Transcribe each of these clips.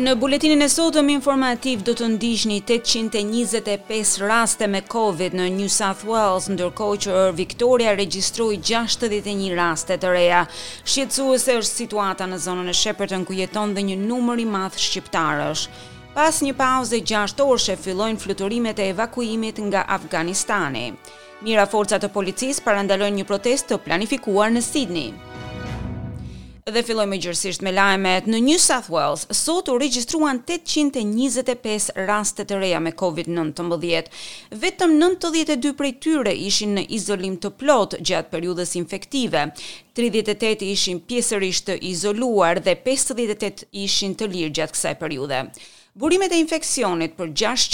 Në buletinin e sotëm informativ do të ndiqni 825 raste me Covid në New South Wales, ndërkohë që Victoria regjistroi 61 raste të reja. Shqetësuese është situata në zonën e Shepparton ku jeton dhe një numër i madh shqiptarësh. Pas një pauze 6 orëshe fillojnë fluturimet e evakuimit nga Afganistani. Mira forcat të policisë parandalojnë një protestë të planifikuar në Sydney. Dhe fillojmë gjërësisht me lajmet. Në New South Wales, sot u regjistruan 825 raste të reja me COVID-19. Vetëm 92 prej tyre ishin në izolim të plot gjatë periudhës infektive. 38 ishin pjesërisht të izoluar dhe 58 ishin të lirë gjatë kësaj periudhe. Burimet e infeksionit për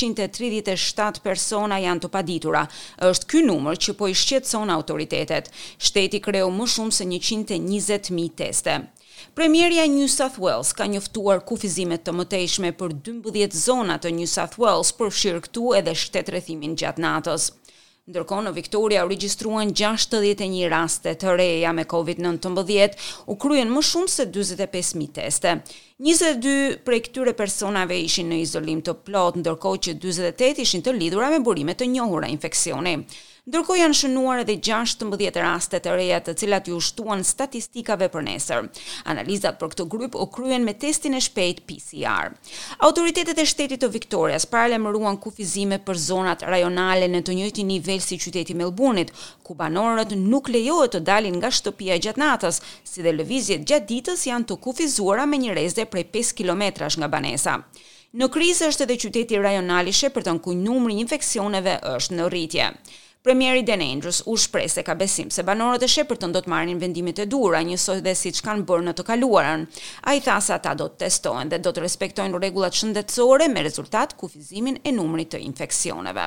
637 persona janë të paditura. Është ky numër që po i shqetëson autoritetet. Shteti kreu më shumë se 120.000 teste. Premierja e New South Wales ka njoftuar kufizimet të mëtejshme për 12 zona të New South Wales, përfshirë këtu edhe shtetërrethimin gjatë natës. Ndërkohë në Victoria u regjistruan 61 raste të reja me COVID-19, u kryen më shumë se 45.000 teste. 22 prej këtyre personave ishin në izolim të plot, ndërkohë që 48 ishin të lidhura me burime të njohura infeksioni. Ndërkohë janë shënuar edhe 16 raste të reja të cilat ju shtuan statistikave për nesër. Analizat për këtë grup u kryen me testin e shpejt PCR. Autoritetet e shtetit të Victorias paralajmëruan kufizime për zonat rajonale në të njëjtin nivel si qyteti Melbourne-it, ku banorët nuk lejohet të dalin nga shtëpia gjatë natës, si dhe lëvizjet gjatë ditës janë të kufizuara me një rrezë prej 5 kilometrash nga banesa. Në krizë është edhe qyteti rajonal i Shepparton, ku numri i infeksioneve është në rritje. Premieri Dan Andrews u shpreh se ka besim se banorët e Shepparton do të marrin vendimet e duhura, njësoj dhe siç kanë bërë në të kaluarën. Ai tha se ata do të testohen dhe do të respektojnë rregullat shëndetësore me rezultat kufizimin e numrit të infeksioneve.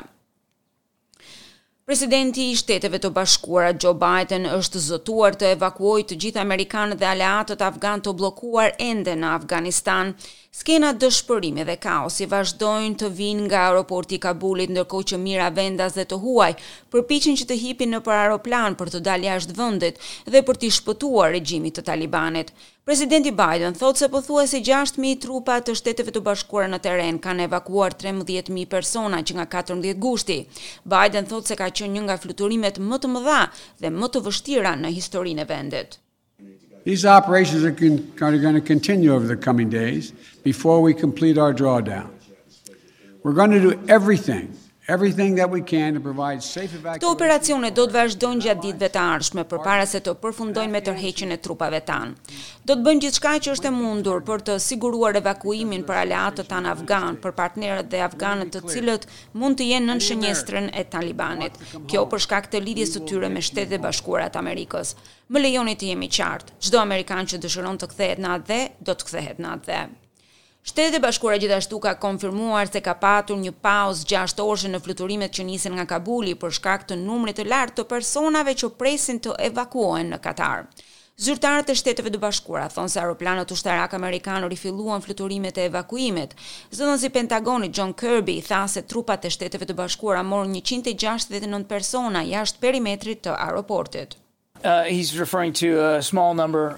Presidenti i Shteteve të Bashkuara Joe Biden është zotuar të evakuojë të gjithë amerikanët dhe aleatët afgan të bllokuar ende në Afganistan. Skena dëshpërimi dhe kaosi vazhdojnë të vinë nga aeroporti i Kabulit, ndërkohë që mira vendas dhe të huaj përpiqen që të hipin nëpër aeroplan për të dalë jashtë vendit dhe për të shpëtuar regjimit të Talibanit. Presidenti Biden thotë se pothuajse 6.000 trupa të Shteteve të Bashkuara në terren kanë evakuuar 13.000 persona që nga 14 gushti. Biden thotë se ka qenë një nga fluturimet më të mëdha dhe më të vështira në historinë e vendit. These operations are going to continue over the coming days before we complete our drawdown. We're going to do everything that we can to provide safe evacuation. Këto operacione do të vazhdojnë gjatë ditëve të ardhshme përpara se të përfundojnë me tërheqjen e trupave tanë. Do të bëjmë gjithçka që është e mundur për të siguruar evakuimin për aleatët tanë afgan, për partnerët dhe afganët të cilët mund të jenë nën shënjestrën e Talibanit. Kjo për shkak të lidhjes së tyre me Shtetet e Bashkuara të Amerikës. Më lejoni të jemi qartë, çdo amerikan që dëshiron të kthehet në atë dhe do të kthehet në atë dhe. Shtetet e Bashkuara gjithashtu ka konfirmuar se ka patur një pauzë 6 orëshe në fluturimet që nisen nga Kabuli për shkak të numrit të lartë të personave që presin të evakuohen në Katar. Zyrtarët e Shteteve të Bashkuara thonë se aeroplanët ushtarak amerikanë rifilluan fluturimet e evakuimit. Zëdhënësi i Pentagonit John Kirby tha se trupat e Shteteve të Bashkuara morën 169 persona jashtë perimetrit të aeroportit. He's referring to a small number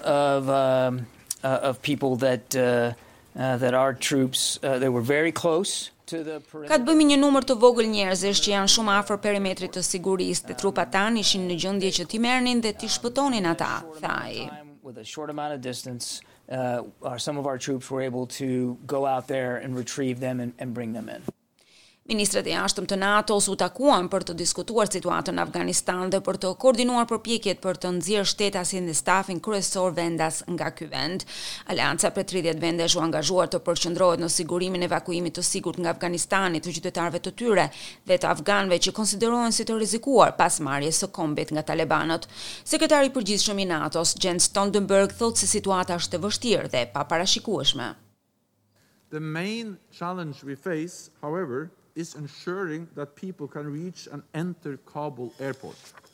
of people that our troops they were very close to the perimeter. Ka të bëjmë një numër të vogël njerëzish që janë shumë afër perimetrit të sigurisë dhe trupat tanë ishin në gjendje që t'i merrnin dhe t'i shpëtonin ata, tha ai. With a short amount of distance, some of our troops were able to go out there and retrieve them and bring them in. Ministrat e jashtëm të NATO-s u takuan për të diskutuar situatën në Afganistan dhe për të koordinuar përpjekjet për të nxjerrë shtetasin dhe stafin kryesor vendas nga ky vend. Aleanca për 30 vendesh u angazhuar të përqendrohet në sigurimin e evakuimit të sigurt nga Afganistani të qytetarëve të tyre dhe të afganëve që konsiderohen si të rrezikuar pas marrjes së kombit nga talibanët. Sekretari i përgjithshëm i NATO-s Jens Stoltenberg thotë se situata është e vështirë dhe e paparashikueshme. The main challenge we face, however, is ensuring that people can reach and enter Kabul airport.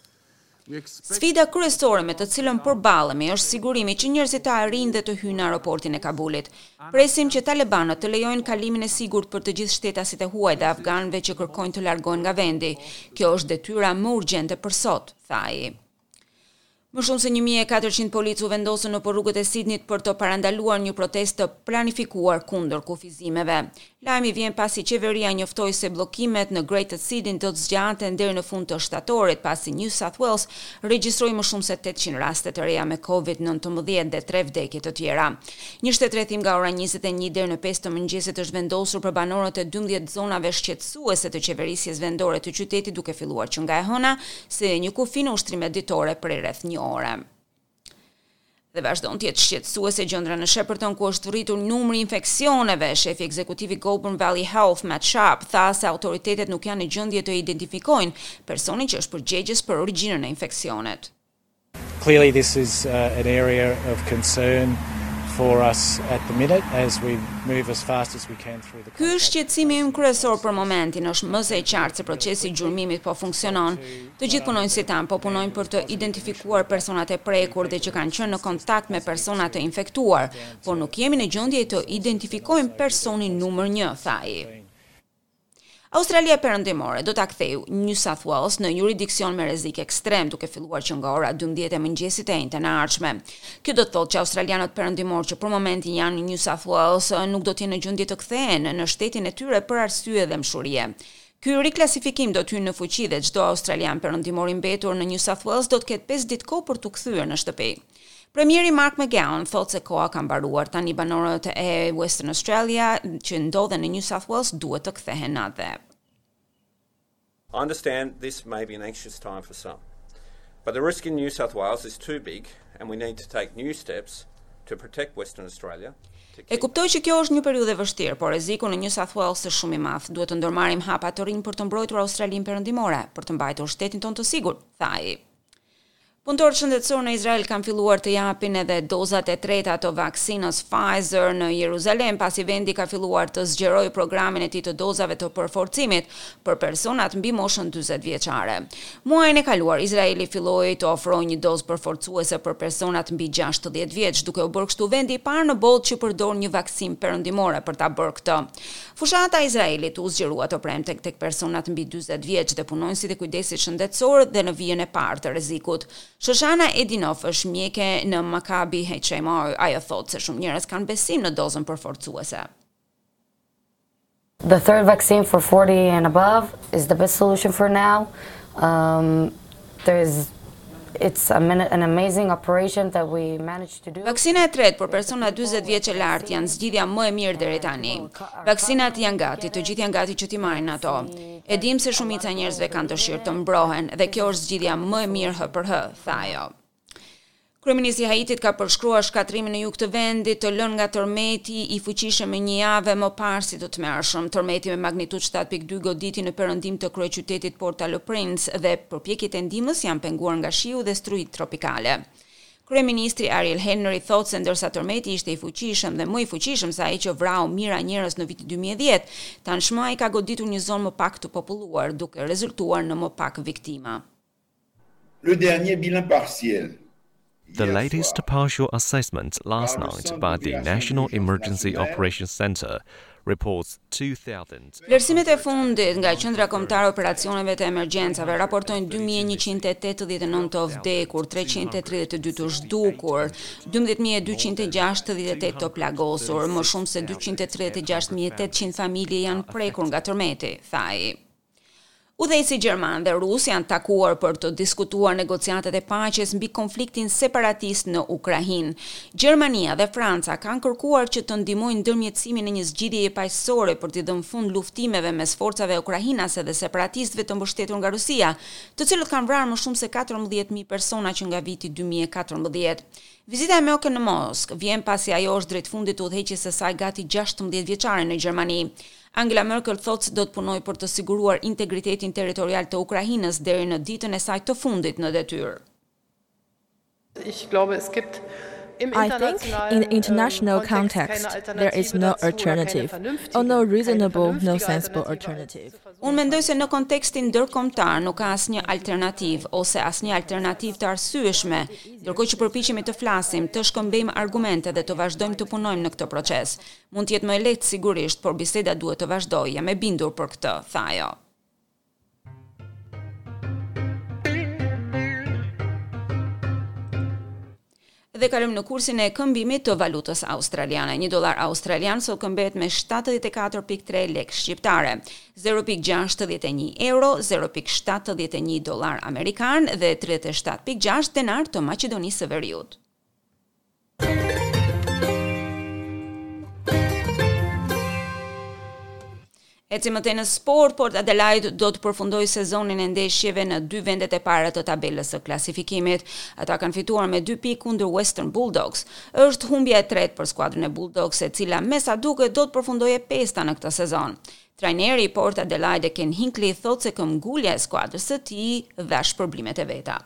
Sfida kryesore me të cilën përballemi është sigurimi që njerëzit të arrijnë dhe të hyjnë në aeroportin e Kabulit. Presim që talibanët të lejojnë kalimin e sigurt për të gjithë shtetasit e huaj dhe afganëve që kërkojnë të largohen nga vendi. Kjo është detyra më urgjente për sot, tha ai. Më shumë se 1400 policë u vendosën nëpër rrugët e Sydneyt për të parandaluar një protestë të planifikuar kundër kufizimeve. Lajmi vjen pasi qeveria njoftoi se bllokimet në Greater Sydney do të zgjaten deri në fund të shtatorit, pasi New South Wales regjistroi më shumë se 800 raste të reja me COVID-19 dhe 3 vdekje të tjera. Një shtetërrethim nga ora 21 deri në 5 të mëngjesit është vendosur për banorët e 12 zonave shqetësuese të qeverisjes vendore të qytetit, duke filluar që nga e hëna se një kufi në ushtrime ditore prej rreth një ore. Dhe vazhdon të jetë shqetësuese gjendra në Shepparton, ku është rritur numri infeksioneve. Shefi ekzekutiv i Goulburn Valley Health, Matt Sharp, tha se autoritetet nuk janë në gjendje të identifikojnë personin që është përgjegjës për origjinën e infeksionit. Clearly this is an area of concern for us at the minute as we move as fast as we can through the. Ky është shqetësimi im kryesor për momentin, është më së qartë se procesi i gjurmimit po funksionon. Të gjithë punonjësit tanë po punojnë për të identifikuar personat e prekur dhe që kanë qenë në kontakt me persona të infektuar, por nuk jemi në gjendje të identifikojmë personin numër 1, tha ai. Australia Perëndimore do ta kthejë New South Wales në jurisdiksion me rrezik ekstrem, duke filluar që nga ora 12 e mëngjesit e njëjtën e ardhshme. Kjo do të thotë që australianët perëndimor që për momentin janë në New South Wales nuk do të jenë në gjendje të kthehen në shtetin e tyre për arsye dhe mshurie. Ky riklasifikim do të hyjë në fuqi dhe çdo australian perëndimor i mbetur në New South Wales do të ketë 5 ditë kohë për të kthyer në shtëpi. Premieri Mark McGowan thotë se koha ka mbaruar, tani banorët e Western Australia që ndodhen në New South Wales duhet të kthehen atje. I understand this may be an anxious time for some, but the risk in New South Wales is too big and we need to take new steps to protect Western Australia. E kuptoj që kjo është një periudhë e vështirë, por rreziku në New South Wales është shumë i madh. Duhet të ndërmarrim hapa të rinj për të mbrojtur Australinë Perëndimore, për të mbajtur shtetin tonë të sigurt, tha ai. Punëtorët shëndetësor në Izrael kanë filluar të japin edhe dozat e treta të vaksinës Pfizer në Jeruzalem, pasi vendi ka filluar të zgjerojë programin e tij të dozave të përforcimit për personat mbi moshën 40 vjeçare. Muajin e kaluar, Izraeli filloi të ofrojë një dozë përforcuese për personat mbi 60 vjeç, duke u bërë kështu vendi i parë në botë që përdor një vaksinë perëndimore për ta bërë këtë. Fushata e Izraelit u zgjerua të premte tek personat mbi 40 vjeç dhe punonësit e kujdesit shëndetësor dhe në vijën e parë të rrezikut. Shoshana Edinov është mjeke në Maccabi HMO, ajo thotë se shumë njerëz kanë besim në dozën përforcuese. The third vaccine for 40 and above is the best solution for now. It's an amazing operation that we managed to do. Vaksina e tretë për persona 40 vjeç e lartë janë zgjidhja më e mirë deri tani. Vaksinat janë gati, të gjithë janë gati që t'i marrin ato. E dim se shumica e njerëzve kanë dëshirë të mbrohen dhe kjo është zgjidhja më e mirë hë për hë, tha ajo. Kryeministri i Haitit ka përshkruar shkatrimin në jug të vendit të lënë nga tërmeti i fuqishëm me një javë më parë si të tmerrshëm. Tërmeti me magnitudë 7.2 goditi në perëndim të kryeqytetit Port-au-Prince dhe përpjekjet e ndihmës janë penguar nga shiu dhe strujt tropikale. Kryeministri Ariel Henry thotë se ndërsa tërmeti ishte i fuqishëm dhe më i fuqishëm se ai që vrau mijëra njerëz në vitin 2010, tashmë ai ka goditur një zonë më pak të populluar, duke rezultuar në më pak viktima. Le dernier bilan partiel. The latest partial assessment last night by the National Emergency Operations Center reports 2,000. Vlerësimet e fundit nga Qendra Kombëtare e Operacioneve të Emergjencave raportojnë 2189 të vdekur, 332 të zhdukur, 12268 të plagosur, më shumë se 236.800 familje janë prekur nga tërmeti, tha ai. Udhëheqësi gjerman dhe rus janë takuar për të diskutuar negociatat e paqes mbi konfliktin separatist në Ukrainë. Gjermania dhe Franca kanë kërkuar që të ndihmojnë ndërmjetësimin e një zgjidhjeje paqësore për të dhënë fund luftimeve mes forcave ukrainase dhe separatistëve të mbështetur nga Rusia, të cilët kanë vrarë më shumë se 14.000 persona që nga viti 2014. Vizita e Merkel në Moskë vjen pasi ajo është drejt fundit të udhëheqjes së saj gati 16 vjeçare në Gjermani. Angela Merkel thotë se do të punojë për të siguruar integritetin territorial të Ukrainës deri në ditën e saj të fundit në detyrë. I think in the international context there is no alternative or no reasonable, no sensible alternative. Unë mendoj se në kontekstin ndërkombëtar nuk ka asnjë alternativë ose asnjë alternativë të arsyeshme, ndërkohë që përpiqemi të flasim, të shkëmbejmë argumente dhe të vazhdojmë të punojmë në këtë proces. Mund të jetë më e lehtë sigurisht, por biseda duhet të vazhdojë. Jam e bindur për këtë, tha ajo. Dhe kalojmë në kursin e këmbimit të valutës australiane. $1 australian sot këmbet me 74.3 lekë shqiptare, 0.61 euro, 0.71 dollar amerikan dhe 37.6 denar të Maqedonisë së Veriut. Ecim në sport, Port Adelaide do të përfundojë sezonin e ndeshjeve në 2 vendet e para të tabelës së klasifikimit. Ata kanë fituar me 2 pikë kundër Western Bulldogs. Është humbja e tretë për skuadrën e Bulldogs, e cila me sa duket do të përfundojë pesta në këtë sezon. Trajneri i Port Adelaide, Ken Hinkley, thotë se këmbgulja e skuadrës së tij dhash problemet e veta.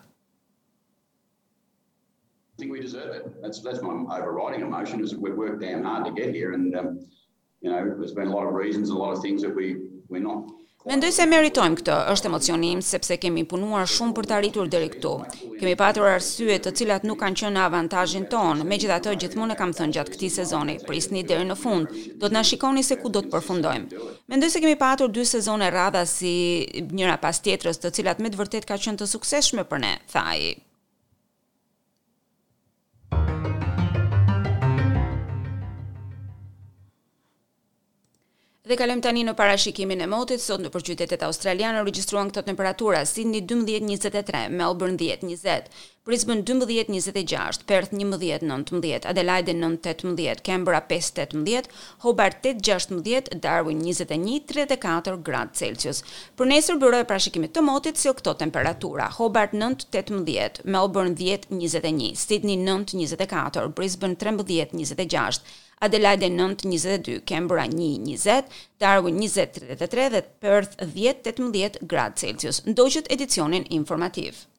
I think we deserve it. That's my overriding emotion is we've worked damn hard to get here and there's been a lot of reasons, a lot of things that we're not. Mendoj se meritojmë këtë, është emocioni im sepse kemi punuar shumë për të arritur deri këtu. Kemi patur arsye të cilat nuk kanë qenë në avantazhin ton, megjithatë gjithmonë e kam thënë gjatë këtij sezoni, prisni deri në fund, do të na shikoni se ku do të përfundojmë. Mendoj se kemi patur 2 sezone radha si njëra pas tjetrës, të cilat me të vërtet ka qenë të suksesshme për ne, tha ai. Dhe kalojmë tani në parashikimin e motit. Sot nëpër qytetet australiane regjistruan këto temperatura: Sydney 12-23, Melbourne 10-20, Brisbane 12-26, Perth 11-19, Adelaide 9-18, Canberra 5-18, Hobart 8-16, Darwin 21-34 gradë Celsius. Për nesër bërohet parashikimi të motit si këto temperatura: Hobart 9-18, Melbourne 10-21, Sydney 9-24, Brisbane 13-26, Adelaide 9-22, Canberra 1-20, Darwin 20-33 dhe Perth 10-18 gradë Celsius. Ndoqët edicionin informativ.